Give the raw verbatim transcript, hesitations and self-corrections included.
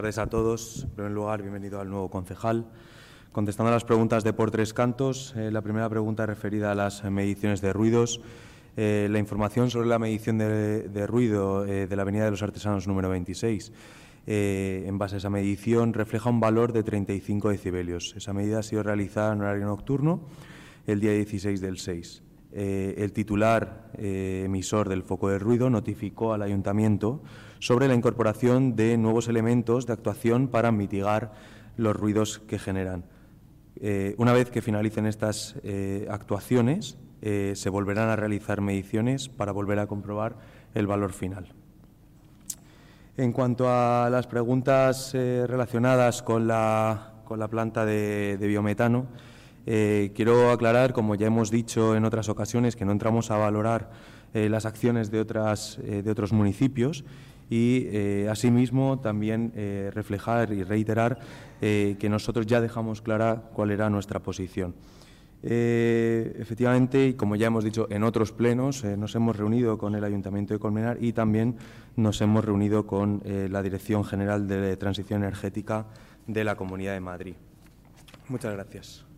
Buenas tardes a todos. En primer lugar, bienvenido al nuevo concejal. Contestando a las preguntas de por tres cantos, eh, la primera pregunta referida a las mediciones de ruidos. Eh, la información sobre la medición de, de ruido eh, de la Avenida de los Artesanos número veintiséis, eh, en base a esa medición, refleja un valor de treinta y cinco decibelios. Esa medida ha sido realizada en horario nocturno el día dieciséis del seis. Eh, el titular eh, emisor del foco de ruido notificó al Ayuntamiento sobre la incorporación de nuevos elementos de actuación para mitigar los ruidos que generan. Eh, una vez que finalicen estas eh, actuaciones, eh, se volverán a realizar mediciones para volver a comprobar el valor final. En cuanto a las preguntas eh, relacionadas con la, con la planta de, de biometano, Eh, quiero aclarar, como ya hemos dicho en otras ocasiones, que no entramos a valorar eh, las acciones de, otras, eh, de otros municipios y, eh, asimismo, también eh, reflejar y reiterar eh, que nosotros ya dejamos clara cuál era nuestra posición. Eh, efectivamente, y como ya hemos dicho en otros plenos, eh, nos hemos reunido con el Ayuntamiento de Colmenar y también nos hemos reunido con eh, la Dirección General de Transición Energética de la Comunidad de Madrid. Muchas gracias.